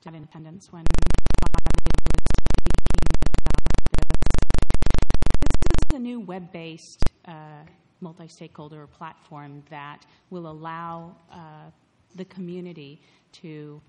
in attendance when Claudia was speaking about this. This is a new web-based multi-stakeholder platform that will allow the community to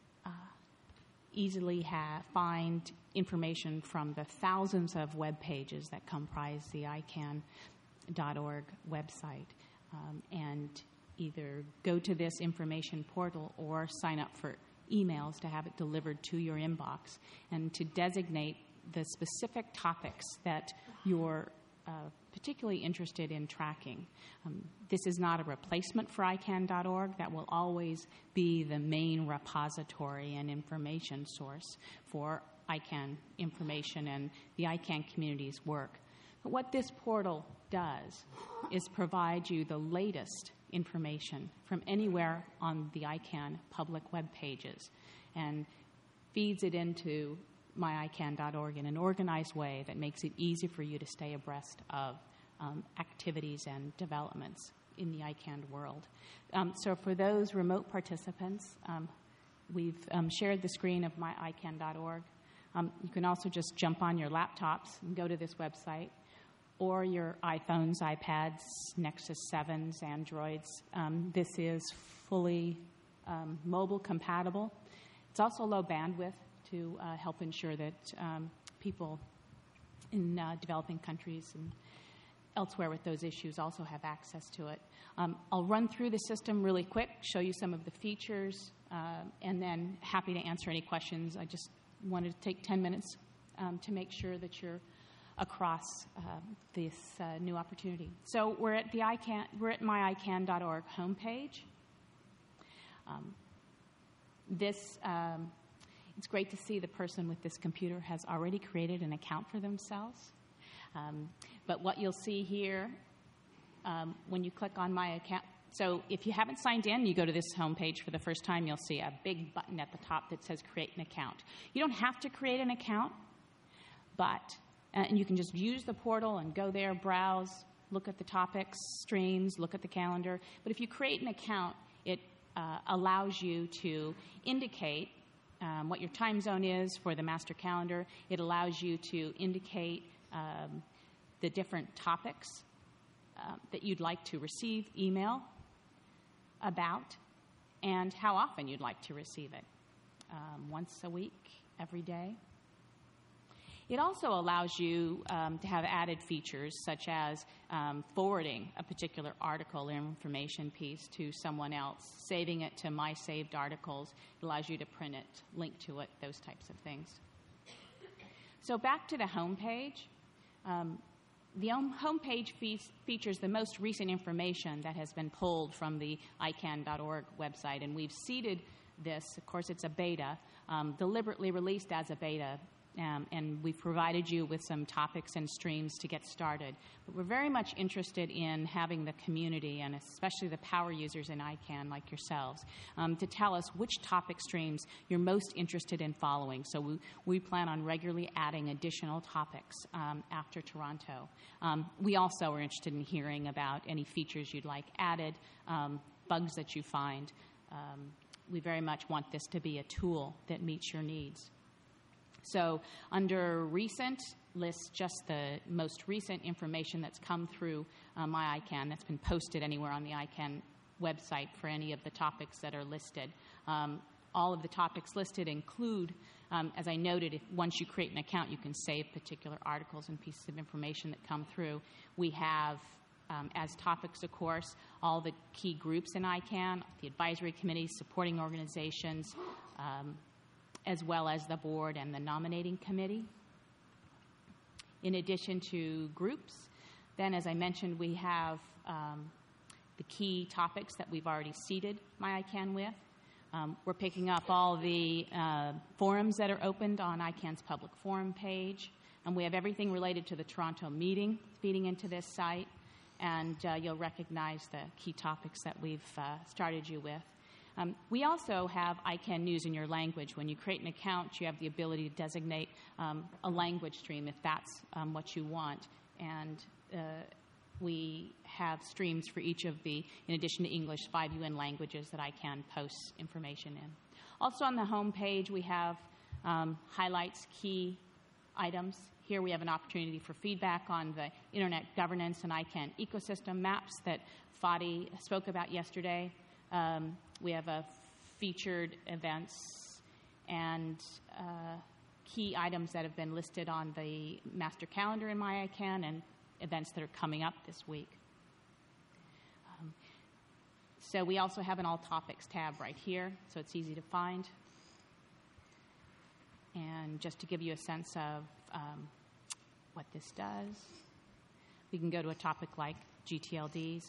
easily find information from the thousands of web pages that comprise the ICANN.org website, and either go to this information portal or sign up for emails to have it delivered to your inbox, and to designate the specific topics that you're particularly interested in tracking. This is not a replacement for ICANN.org. That will always be the main repository and information source for ICANN information and the ICANN community's work. But what this portal does is provide you the latest information from anywhere on the ICANN public web pages and feeds it into myicann.org in an organized way that makes it easy for you to stay abreast of activities and developments in the ICANN world. So for those remote participants, we've shared the screen of myicann.org. You can also just jump on your laptops and go to this website, or your iPhones, iPads, Nexus 7s, Androids. This is fully mobile compatible. It's also low bandwidth to help ensure that people in developing countries and elsewhere with those issues also have access to it. I'll run through the system really quick, show you some of the features, and then happy to answer any questions. I just wanted to take 10 minutes to make sure that you're across this new opportunity. So we're at myicann.org homepage. It's great to see the person with this computer has already created an account for themselves. But what you'll see here when you click on My Account, so if you haven't signed in, you go to this homepage for the first time, you'll see a big button at the top that says Create an Account. You don't have to create an account, but and you can just use the portal and go there, browse, look at the topics, streams, look at the calendar. But if you create an account, it allows you to indicate what your time zone is for the master calendar. It allows you to indicate the different topics that you'd like to receive email about and how often you'd like to receive it. Once a week, every day. It also allows you to have added features such as forwarding a particular article or information piece to someone else, saving it to My Saved Articles. It allows you to print it, link to it, those types of things. So back to the home page. The home page features the most recent information that has been pulled from the ICANN.org website, and we've seeded this. Of course, it's a beta, deliberately released as a beta. And we've provided you with some topics and streams to get started. But we're very much interested in having the community, and especially the power users in ICANN like yourselves, to tell us which topic streams you're most interested in following. So we plan on regularly adding additional topics after Toronto. We also are interested in hearing about any features you'd like added, bugs that you find. We very much want this to be a tool that meets your needs. So under recent, lists just the most recent information that's come through MyICANN that's been posted anywhere on the ICANN website for any of the topics that are listed. All of the topics listed include, as I noted, once you create an account, you can save particular articles and pieces of information that come through. We have, as topics, of course, all the key groups in ICANN, the advisory committees, supporting organizations, as well as the board and the nominating committee. In addition to groups, then, as I mentioned, we have the key topics that we've already seeded MyICANN with. We're picking up all the forums that are opened on ICANN's public forum page, and we have everything related to the Toronto meeting feeding into this site, and you'll recognize the key topics that we've started you with. We also have ICANN News in your language. When you create an account, you have the ability to designate a language stream if that's what you want. And we have streams for each of the, in addition to English, 5 UN languages that ICANN posts information in. Also on the home page, we have highlights, key items. Here we have an opportunity for feedback on the Internet governance and ICANN ecosystem maps that Fadi spoke about yesterday. We have featured events and key items that have been listed on the master calendar in MyICANN and events that are coming up this week. So we also have an All Topics tab right here, so it's easy to find. And just to give you a sense of what this does, we can go to a topic like GTLDs.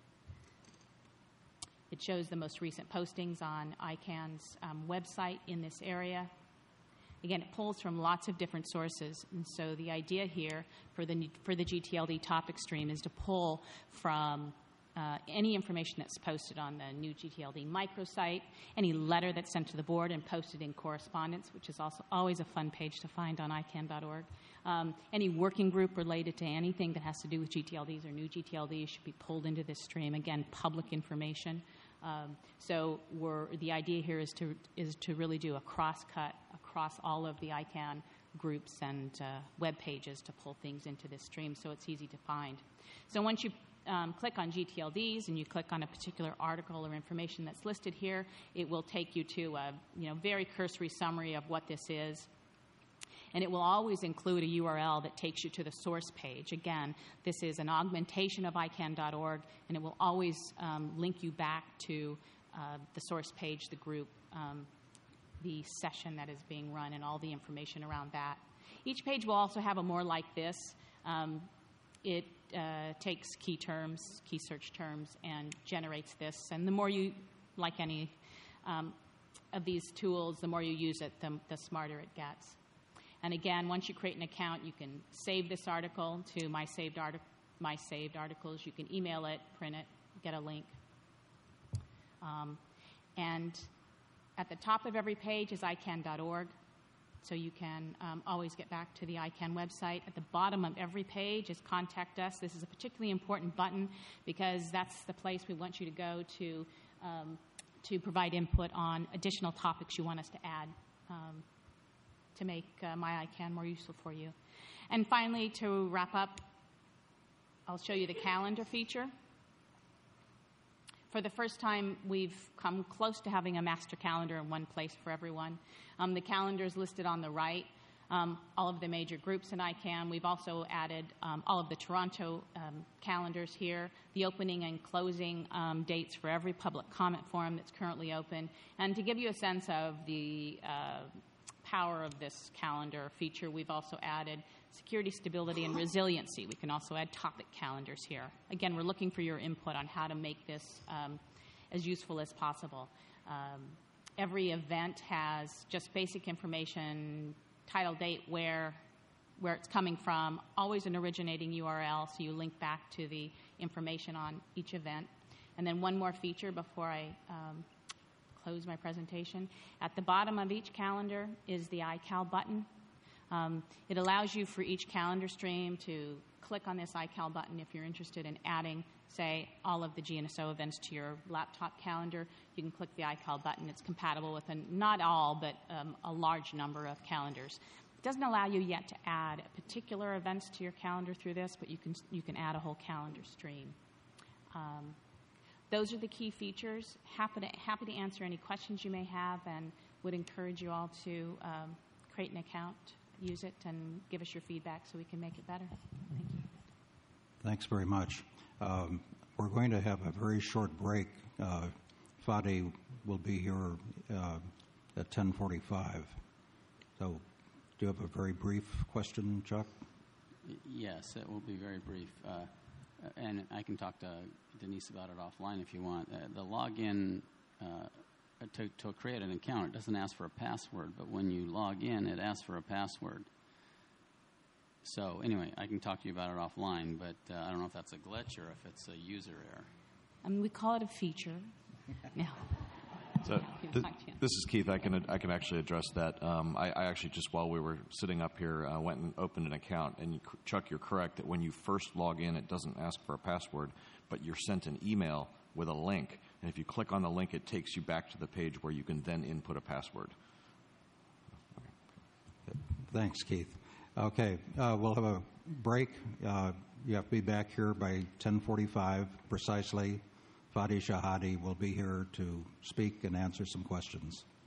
It shows the most recent postings on ICANN's website in this area. Again, it pulls from lots of different sources, and so the idea here for the GTLD topic stream is to pull from any information that's posted on the new GTLD microsite, any letter that's sent to the board and posted in correspondence, which is also always a fun page to find on ICANN.org. Any working group related to anything that has to do with GTLDs or new GTLDs should be pulled into this stream. Again, public information. So the idea here is to really do a cross-cut across all of the ICANN groups and web pages to pull things into this stream so it's easy to find. So once you click on GTLDs and you click on a particular article or information that's listed here, it will take you to a very cursory summary of what this is. And it will always include a URL that takes you to the source page. Again, this is an augmentation of ICANN.org, and it will always link you back to the source page, the group, the session that is being run, and all the information around that. Each page will also have a more like this. It takes key terms, key search terms, and generates this. And the more you, like any of these tools, the more you use it, the smarter it gets. And again, once you create an account, you can save this article to My Saved Articles. You can email it, print it, get a link. And at the top of every page is ICANN.org. So you can always get back to the ICANN website. At the bottom of every page is Contact Us. This is a particularly important button because that's the place we want you to go to provide input on additional topics you want us to add to make MyICANN more useful for you. And finally, to wrap up, I'll show you the calendar feature. For the first time, we've come close to having a master calendar in one place for everyone. The calendar is listed on the right, all of the major groups in ICANN. We've also added all of the Toronto calendars here, the opening and closing dates for every public comment forum that's currently open. And to give you a sense of the power of this calendar feature, we've also added security, stability, and resiliency. We can also add topic calendars here. Again, we're looking for your input on how to make this as useful as possible. Every event has just basic information, title, date, where it's coming from, always an originating URL, so you link back to the information on each event. And then one more feature before I close my presentation. At the bottom of each calendar is the iCal button. It allows you for each calendar stream to click on this iCal button if you're interested in adding, say, all of the GNSO events to your laptop calendar. You can click the iCal button. It's compatible with not all, but a large number of calendars. It doesn't allow you yet to add particular events to your calendar through this, but you can add a whole calendar stream. Those are the key features. Happy to answer any questions you may have, and would encourage you all to create an account, use it, and give us your feedback so we can make it better. Thank you. Thanks very much. We're going to have a very short break. Fadi will be here at 10:45. So do you have a very brief question, Chuck? Yes, it will be very brief. And I can talk to Denise about it offline if you want. The login to create an account, it doesn't ask for a password, but when you log in, it asks for a password. So anyway, I can talk to you about it offline, but I don't know if that's a glitch or if it's a user error. I mean, we call it a feature. No. So this is Keith. I can actually address that. I actually just while we were sitting up here went and opened an account. And Chuck, you're correct that when you first log in, it doesn't ask for a password, but you're sent an email with a link And if you click on the link, it takes you back to the page where you can then input a password. Thanks, Keith. Okay, we'll have a break. You have to be back here by 10:45 precisely. Fadi Shahadi will be here to speak and answer some questions.